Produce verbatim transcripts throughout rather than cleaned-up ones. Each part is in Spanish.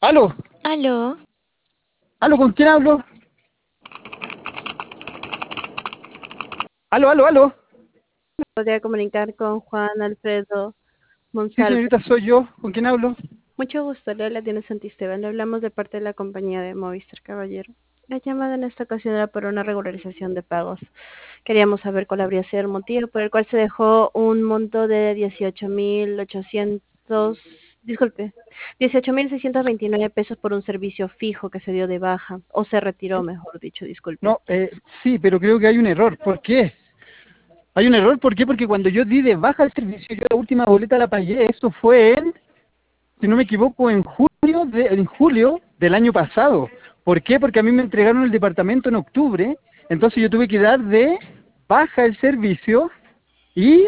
Aló, Aló, aló, ¿con quién hablo? Aló, aló, aló. Podría comunicar con Juan Alfredo Sí, Monsalve. señorita, soy yo. ¿Con quién hablo? Mucho gusto, le habla Diana Santisteban. Le hablamos de parte de la compañía de Movistar Caballero. La llamada en esta ocasión era por una regularización de pagos. Queríamos saber cuál habría sido el motivo por el cual se dejó un monto de dieciocho mil ochocientos, disculpe, dieciocho mil seiscientos veintinueve pesos por un servicio fijo que se dio de baja, o se retiró, mejor dicho, disculpe. No, eh, sí, pero creo que hay un error. ¿Por qué? Hay un error, ¿por qué? Porque cuando yo di de baja el servicio, yo la última boleta la pagué. Eso fue en, si no me equivoco, en julio, de, en julio del año pasado. ¿Por qué? Porque a mí me entregaron el departamento en octubre, entonces yo tuve que dar de baja el servicio y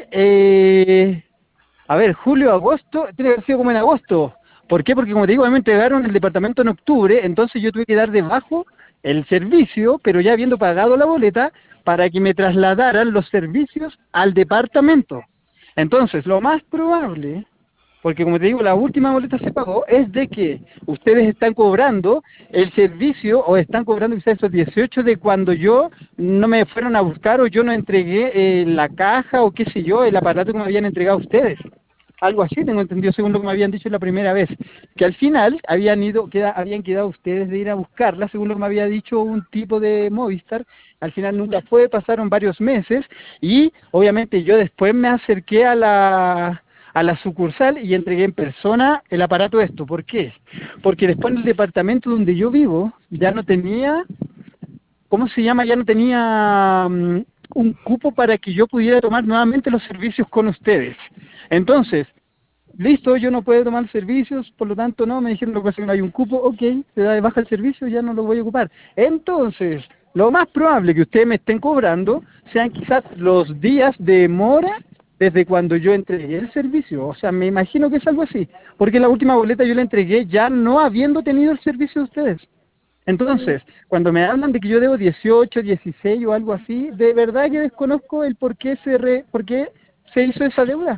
eh, a ver, julio, agosto, tiene que haber sido como en agosto. ¿Por qué? Porque como te digo, a mí me entregaron el departamento en octubre, entonces yo tuve que dar de bajo el servicio, pero ya habiendo pagado la boleta, para que me trasladaran los servicios al departamento. Entonces, lo más probable, porque como te digo, la última boleta se pagó, es de que ustedes están cobrando el servicio o están cobrando quizás esos dieciocho de cuando yo no me fueron a buscar o yo no entregué eh, la caja o qué sé yo, el aparato que me habían entregado ustedes. Algo así tengo entendido según lo que me habían dicho la primera vez, que al final habían ido, queda, habían quedado ustedes de ir a buscarla, según lo que me había dicho un tipo de Movistar, al final nunca fue, pasaron varios meses y obviamente yo después me acerqué a la, a la sucursal y entregué en persona el aparato esto. ¿Por qué? Porque después en el departamento donde yo vivo ya no tenía, ¿cómo se llama? Ya no tenía um, un cupo para que yo pudiera tomar nuevamente los servicios con ustedes. Entonces, listo, yo no puedo tomar servicios, por lo tanto no, me dijeron lo que pasa es que no hay un cupo, ok, se da de baja el servicio, ya no lo voy a ocupar. Entonces, lo más probable que ustedes me estén cobrando sean quizás los días de mora desde cuando yo entregué el servicio, o sea, me imagino que es algo así, porque la última boleta yo la entregué ya no habiendo tenido el servicio de ustedes. Entonces, cuando me hablan de que yo debo dieciocho, dieciséis o algo así, de verdad que desconozco el por qué se, re, por qué se hizo esa deuda.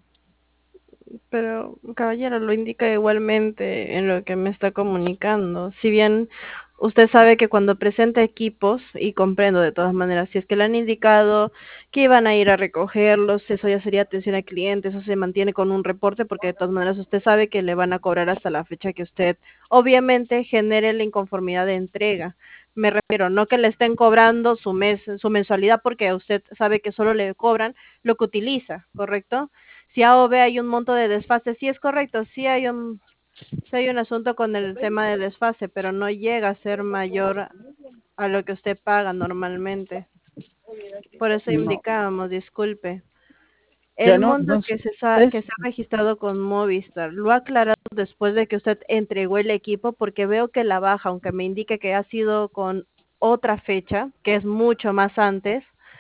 Pero, caballero, lo indica igualmente en lo que me está comunicando. Si bien usted sabe que cuando presenta equipos, y comprendo de todas maneras, si es que le han indicado que iban a ir a recogerlos, eso ya sería atención al cliente, eso se mantiene con un reporte, porque de todas maneras usted sabe que le van a cobrar hasta la fecha que usted, obviamente, genere la inconformidad de entrega. Me refiero, no que le estén cobrando su mes, su mensualidad, porque usted sabe que solo le cobran lo que utiliza, ¿correcto? Si A o B hay un monto de desfase, sí es correcto, sí hay un, sí hay un asunto con el tema de desfase, pero no llega a ser mayor a lo que usted paga normalmente. Por eso No, indicábamos, disculpe. ya El no, monto no que se sa- es, que se ha registrado con Movistar, ¿lo ha aclarado después de que usted entregó el equipo? Porque veo que la baja, aunque me indique que ha sido con otra fecha, que es mucho más antes,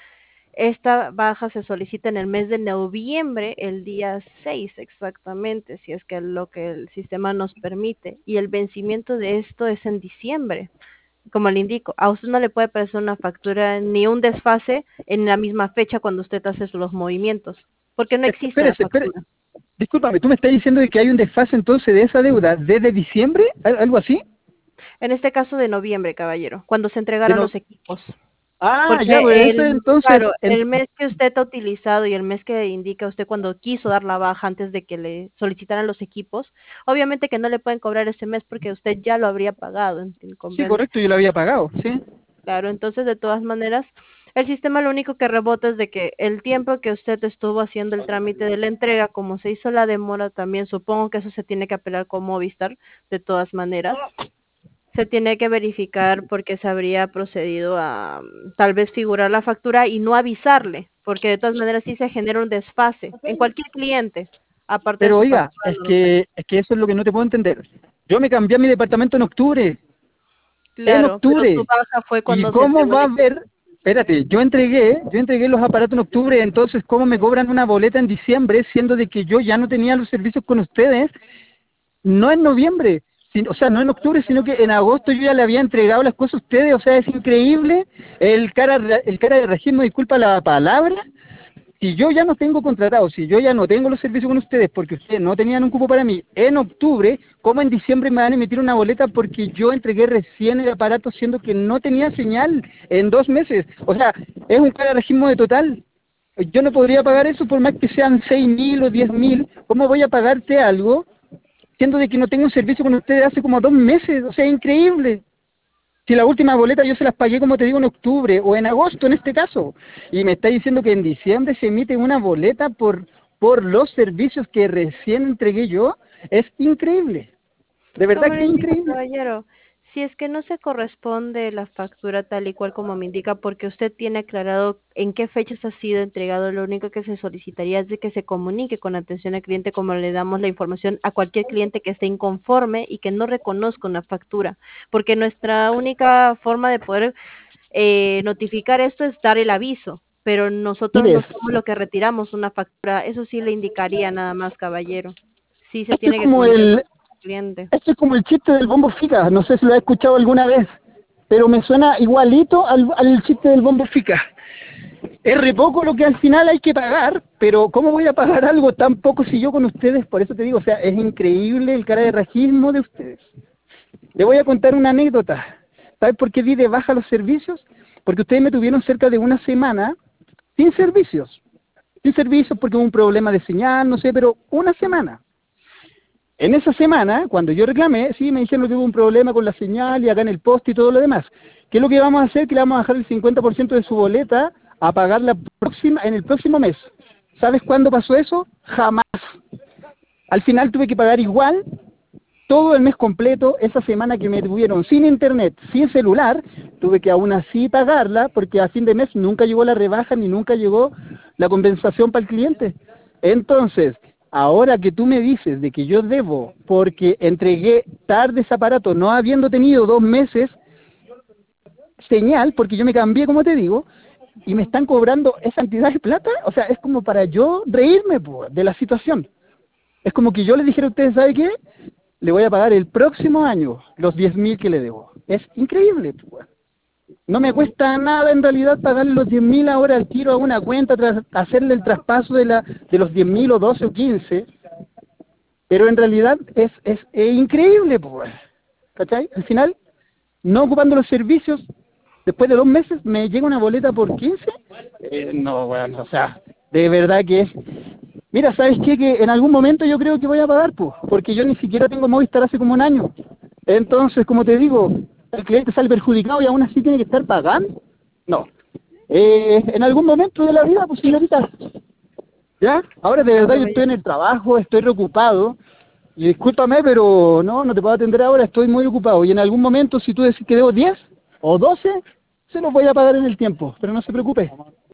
esta baja se solicita en el mes de noviembre, el día seis exactamente, si es que lo que el sistema nos permite, y el vencimiento de esto es en diciembre. Como le indico, a usted no le puede aparecer una factura ni un desfase en la misma fecha cuando usted hace los movimientos, porque no existe la espérese, espere, factura. discúlpame, tú me estás diciendo de que hay un desfase entonces de esa deuda desde diciembre, ¿Al- algo así, En este caso de noviembre, caballero, cuando se de entregaron no, los equipos. ah, ya, Porque pues eso el, entonces, claro, en, el mes que usted ha utilizado y el mes que indica usted cuando quiso dar la baja antes de que le solicitaran los equipos, obviamente que no le pueden cobrar ese mes porque usted ya lo habría pagado, ¿entiende? sí, ¿Comprende? correcto, yo lo había pagado, sí, Claro, entonces de todas maneras, el sistema lo único que rebota es de que el tiempo que usted estuvo haciendo el trámite de la entrega, como se hizo la demora también, supongo que eso se tiene que apelar con Movistar, de todas maneras se tiene que verificar porque se habría procedido a mm, tal vez figurar la factura y no avisarle, porque de todas maneras sí se genera un desfase en cualquier cliente, aparte de pero su oiga, factura es normal. que, es que eso es lo que no te puedo entender. Yo me cambié a mi departamento en octubre, en Claro, pero su octubre, baja fue ¿y cuando se cómo entregó el va a equipo. haber? Espérate, yo entregué, yo entregué los aparatos en octubre, entonces ¿cómo me cobran una boleta en diciembre siendo de que yo ya no tenía los servicios con ustedes? No en noviembre, sin- o sea, no en octubre, sino que en agosto yo ya le había entregado las cosas a ustedes, o sea, es increíble el cara, el cara de registro, disculpa la palabra, si yo ya no tengo contratado, si yo ya no tengo los servicios con ustedes porque ustedes no tenían un cupo para mí en octubre, ¿cómo en diciembre me van a emitir una boleta porque yo entregué recién el aparato siendo que no tenía señal en dos meses? O sea, es un carajismo de total. Yo no podría pagar eso por más que sean seis mil o diez mil. ¿Cómo voy a pagarte algo siendo de que no tengo un servicio con ustedes hace como dos meses? O sea, es increíble. Si la última boleta yo se las pagué, como te digo, en octubre o en agosto en este caso, y me está diciendo que en diciembre se emite una boleta por, por los servicios que recién entregué yo, es increíble. De verdad Como que le es indico, increíble. caballero, si es que no se corresponde la factura tal y cual como me indica, porque usted tiene aclarado en qué fechas ha sido entregado, lo único que se solicitaría es de que se comunique con atención al cliente, como le damos la información a cualquier cliente que esté inconforme y que no reconozca una factura, porque nuestra única forma de poder eh, notificar esto es dar el aviso, pero nosotros no Mire, somos lo que retiramos una factura, eso sí le indicaría nada más, caballero. Sí se esto es tiene que como comunicar con el, el cliente. esto es como el chiste del bombo fica, no sé si lo has escuchado alguna vez, pero me suena igualito al, al chiste del bombo fica. Es re poco lo que al final hay que pagar, pero ¿cómo voy a pagar algo tan poco si yo con ustedes? Por eso te digo, o sea, es increíble el cara de rajismo de ustedes. Le voy a contar una anécdota. ¿Sabes por qué di de baja los servicios? Porque ustedes me tuvieron cerca de una semana sin servicios. Sin servicios porque hubo un problema de señal, no sé, pero una semana. En esa semana, cuando yo reclamé, sí, me dijeron que hubo un problema con la señal y acá en el poste y todo lo demás. ¿Qué es lo que vamos a hacer? Que le vamos a bajar el cincuenta por ciento de su boleta a pagar la próxima, en el próximo mes. ¿Sabes cuándo pasó eso? Jamás. Al final tuve que pagar igual todo el mes completo. Esa semana que me tuvieron sin internet, sin celular, tuve que aún así pagarla porque a fin de mes nunca llegó la rebaja ni nunca llegó la compensación para el cliente. Entonces, ahora que tú me dices de que yo debo porque entregué tarde ese aparato, no habiendo tenido dos meses señal, porque yo me cambié, como te digo, y me están cobrando esa cantidad de plata, o sea, es como para yo reírme po, de la situación. Es como que yo les dijera a ustedes, ¿sabe qué? Le voy a pagar el próximo año los diez mil que le debo. Es increíble. Pues. No me cuesta nada en realidad pagarle los diez mil ahora al tiro a una cuenta, tras hacerle el traspaso de, la, de los diez mil o doce o quince, pero en realidad es, es, es increíble. Pues. ¿Cachai? Al final, no ocupando los servicios, después de dos meses me llega una boleta por quince. Eh, no, bueno, o sea, de verdad que es... Mira, ¿sabes qué? Que en algún momento yo creo que voy a pagar, pues, porque yo ni siquiera tengo Movistar hace como un año. Entonces, como te digo, el cliente sale perjudicado y aún así tiene que estar pagando. No. Eh, en algún momento de la vida, pues señorita, ¿ya? Ahora de No, verdad yo estoy caballero. en el trabajo, estoy preocupado. Y discúlpame, pero no, no te puedo atender ahora, estoy muy ocupado. Y en algún momento, si tú decís que debo diez o doce, se los voy a pagar en el tiempo, pero no se preocupe.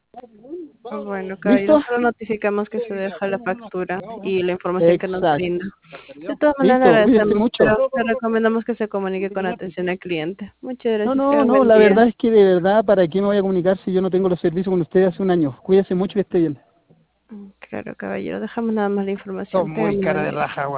Bueno, caballero, ¿Listo? solo notificamos que se deja la factura y la información que nos Exacto. brinda. De todas maneras, le Listo, cuídese agradecemos, mucho. pero le recomendamos que se comunique con atención al cliente. Muchas No, gracias, que no, tenga no, buen la día. verdad es que de verdad, ¿para qué me voy a comunicar si yo no tengo los servicios con ustedes hace un año? Cuídese mucho y esté bien. Claro, caballero, dejamos nada más la Son información. Tenga muy un cara buen de día. raja,